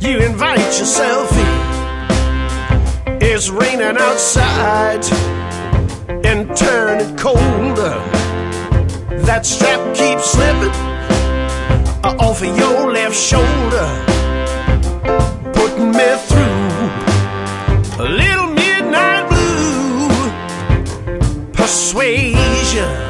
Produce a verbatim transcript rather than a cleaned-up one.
You invite yourself in. It's raining outside and turning colder. That strap keeps slipping off of your left shoulder, putting me through a little midnight blue persuasion.